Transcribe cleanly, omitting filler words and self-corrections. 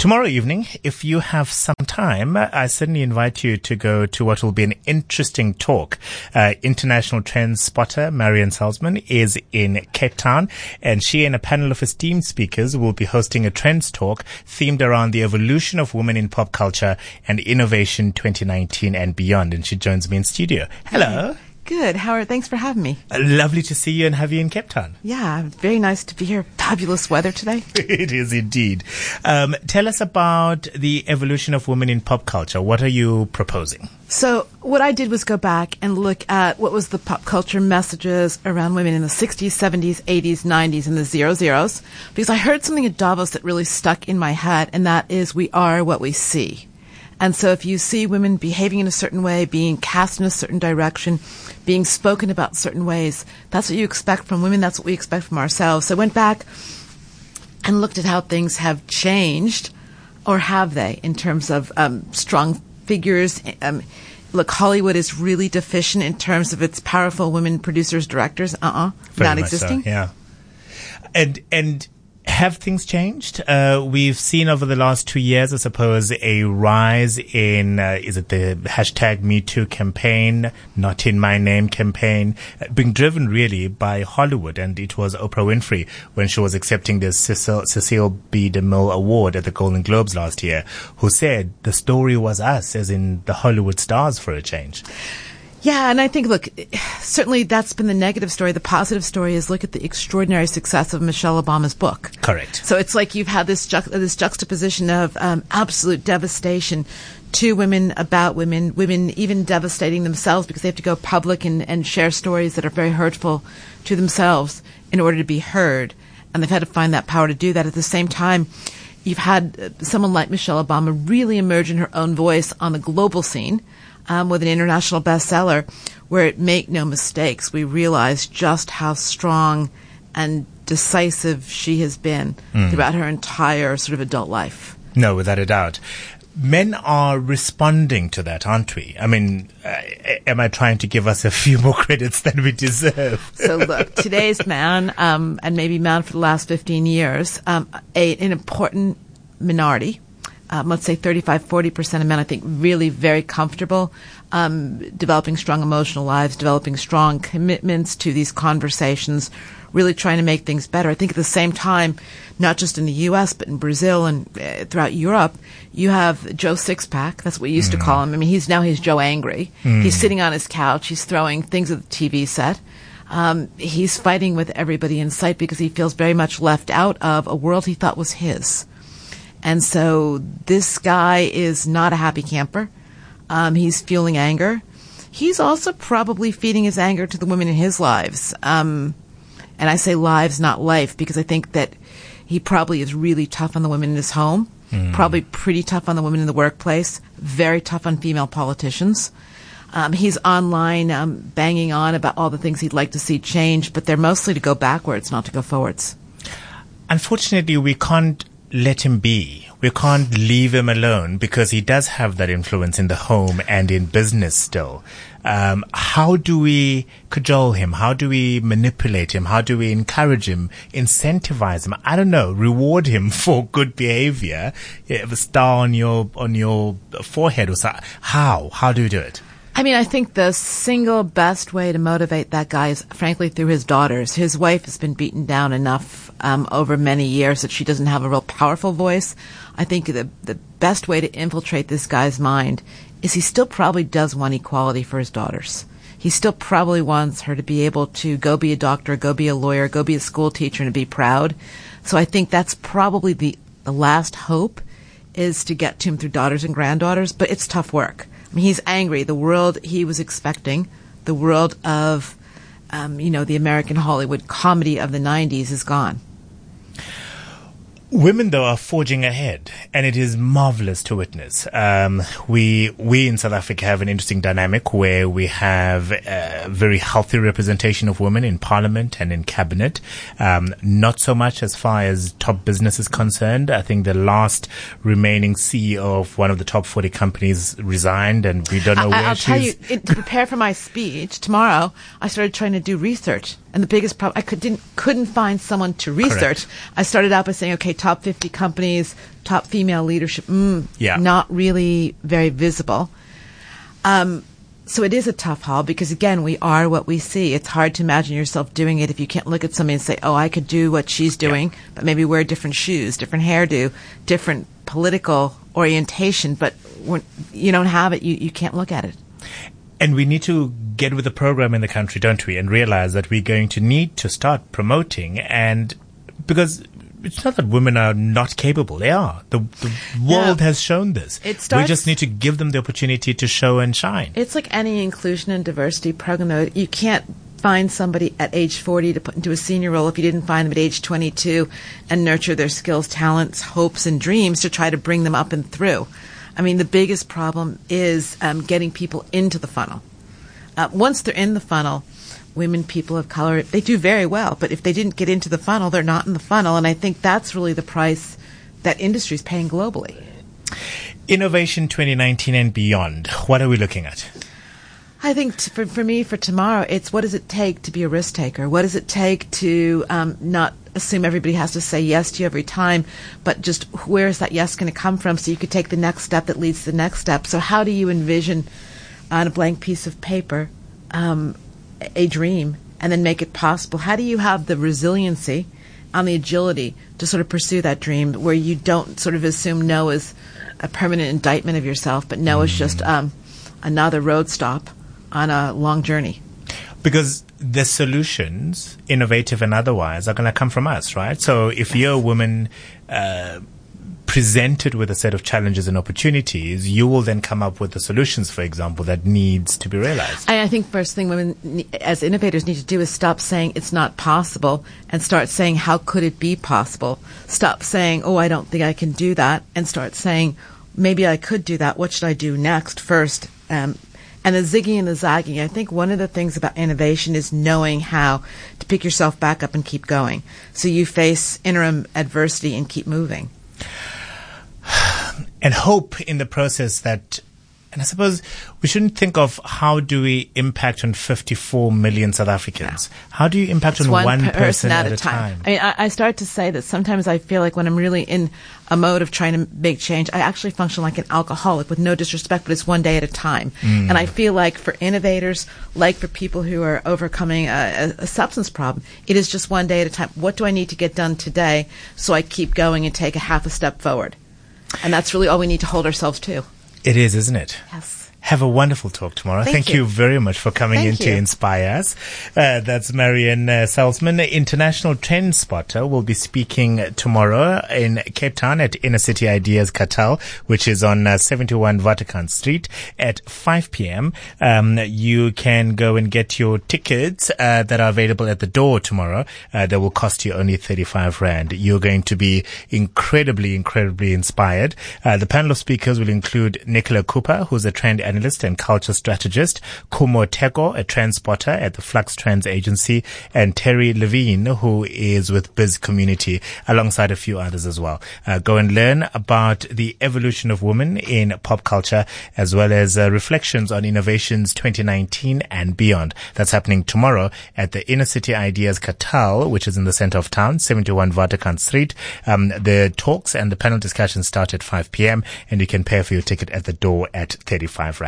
Tomorrow evening, if you have some time, I certainly invite you to go to what will be an interesting talk. International trend spotter Marion Salzman is in Cape Town, and she and a panel of esteemed speakers will be hosting a trends talk themed around the evolution of women in pop culture and innovation 2019 and beyond. And she joins me in studio. Hello. Good. Howard, thanks for having me. Lovely to see you and have you in Cape Town. Yeah, very nice to be here. Fabulous weather today. It is indeed. Tell us about the evolution of women in pop culture. What are you proposing? So what I did was go back and look at what was the pop culture messages around women in the 60s, 70s, 80s, 90s, and the 00s, because I heard something at Davos that really stuck in my head, and that is we are what we see. And so if you see women behaving in a certain way, being cast in a certain direction, being spoken about certain ways, that's what you expect from women. That's what we expect from ourselves. So I went back and looked at how things have changed, or have they, in terms of strong figures. Look, Hollywood is really deficient in terms of its powerful women producers, directors. Non-existing. So, yeah. And have things changed? We've seen over the last 2 years, I suppose, a rise in, is it the hashtag #MeToo campaign, Not In My Name campaign, being driven really by Hollywood. And it was Oprah Winfrey when she was accepting the Cecile B. DeMille Award at the Golden Globes last year, who said the story was us, as in the Hollywood stars, for a change. Yeah, and I think, look, certainly that's been the negative story. The positive story is look at the extraordinary success of Michelle Obama's book. Correct. So it's like you've had this juxtaposition of absolute devastation to women, about women even devastating themselves because they have to go public and share stories that are very hurtful to themselves in order to be heard. And they've had to find that power to do that. At the same time, you've had someone like Michelle Obama really emerge in her own voice on the global scene. With an international bestseller, where, make no mistakes, we realize just how strong and decisive she has been throughout her entire sort of adult life. No, without a doubt. Men are responding to that, aren't we? I mean, am I trying to give us a few more credits than we deserve? So look, today's man, and maybe man for the last 15 years, an important minority, let's say 35-40% of men, I think, really very comfortable developing strong emotional lives, developing strong commitments to these conversations, really trying to make things better. I think at the same time, not just in the U.S., but in Brazil and throughout Europe, you have Joe Sixpack. That's what we used to call him. I mean, he's Joe Angry. He's sitting on his couch. He's throwing things at the TV set. He's fighting with everybody in sight because he feels very much left out of a world he thought was his. And so this guy is not a happy camper. He's fueling anger. He's also probably feeding his anger to the women in his lives. And I say lives, not life, because I think that he probably is really tough on the women in his home, probably pretty tough on the women in the workplace, very tough on female politicians. He's online banging on about all the things he'd like to see change, but they're mostly to go backwards, not to go forwards. Unfortunately, we can't let him be. We can't leave him alone because he does have that influence in the home and in business still. How do we cajole him? How do we manipulate him? How do we encourage him, incentivize him? I don't know, reward him for good behavior. You have a star on your forehead or something. How do we do it? I mean, I think the single best way to motivate that guy is, frankly, through his daughters. His wife has been beaten down enough over many years that she doesn't have a real powerful voice. I think the best way to infiltrate this guy's mind is he still probably does want equality for his daughters. He still probably wants her to be able to go be a doctor, go be a lawyer, go be a school teacher, and to be proud. So I think that's probably the last hope, is to get to him through daughters and granddaughters, but it's tough work. I mean, he's angry. The world he was expecting, the world of, the American Hollywood comedy of the 90s is gone. Women, though, are forging ahead, and it is marvelous to witness. We in South Africa have an interesting dynamic where we have a very healthy representation of women in parliament and in cabinet. Not so much as far as top business is concerned. I think the last remaining CEO of one of the top 40 companies resigned, and we don't know where I'll she's. tell you, to prepare for my speech tomorrow, I started trying to do research. And the biggest problem, I couldn't find someone to research. Correct. I started out by saying, okay, top 50 companies, top female leadership, Yeah. not really very visible. So it is a tough haul because, again, we are what we see. It's hard to imagine yourself doing it if you can't look at somebody and say, oh, I could do what she's doing, but maybe wear different shoes, different hairdo, different political orientation. But when you don't have it, you can't look at it. And we need to get with the program in the country, don't we? And realize that we're going to need to start promoting, and because it's not that women are not capable. They are. The world has shown this. We just need to give them the opportunity to show and shine. It's like any inclusion and diversity program, though. You can't find somebody at age 40 to put into a senior role if you didn't find them at age 22 and nurture their skills, talents, hopes, and dreams to try to bring them up and through. I mean, the biggest problem is getting people into the funnel. Once they're in the funnel, women, people of color, they do very well. But if they didn't get into the funnel, they're not in the funnel. And I think that's really the price that industry is paying globally. Innovation 2019 and beyond. What are we looking at? I think for me, for tomorrow, it's what does it take to be a risk taker? What does it take to not assume everybody has to say yes to you every time, but just where is that yes going to come from so you could take the next step that leads to the next step? So how do you envision on a blank piece of paper a dream and then make it possible? How do you have the resiliency and the agility to sort of pursue that dream where you don't sort of assume no as a permanent indictment of yourself, but no is just another road stop on a long journey? Because the solutions, innovative and otherwise, are going to come from us, right? So if you're a woman presented with a set of challenges and opportunities, you will then come up with the solutions, for example, that needs to be realized. I think first thing women as innovators need to do is stop saying it's not possible and start saying how could it be possible. Stop saying, oh, I don't think I can do that, and start saying maybe I could do that. What should I do next first? And the zigging and the zagging, I think one of the things about innovation is knowing how to pick yourself back up and keep going. So you face interim adversity and keep moving. And hope in the process that, and I suppose we shouldn't think of how do we impact on 54 million South Africans. No. How do you impact on one person at a time? I mean, I start to say that sometimes I feel like when I'm really in a mode of trying to make change, I actually function like an alcoholic with no disrespect, but it's one day at a time. And I feel like for innovators, like for people who are overcoming a substance problem, it is just one day at a time. What do I need to get done today so I keep going and take a half a step forward? And that's really all we need to hold ourselves to. It is, isn't it? Yes. Have a wonderful talk tomorrow. Thank you very much for coming in to inspire us. That's Marianne Salzman, international trend spotter, will be speaking tomorrow in Cape Town at Inner City Ideas Cartel, which is on 71 Vatican Street at 5 p.m. You can go and get your tickets that are available at the door tomorrow. That will cost you only 35 Rand. You're going to be incredibly inspired. The panel of speakers will include Nicola Cooper, who's a trend analyst and culture strategist, Kumo Teko, a trend spotter at the Flux Trends Agency, and Terry Levine, who is with Biz Community, alongside a few others as well. Go and learn about the evolution of women in pop culture, as well as reflections on innovations 2019 and beyond. That's happening tomorrow at the Inner City Ideas Cartel, which is in the center of town, 71 Vatican Street. The talks and the panel discussions start at 5 p.m. and you can pay for your ticket at the door at 35 Rand.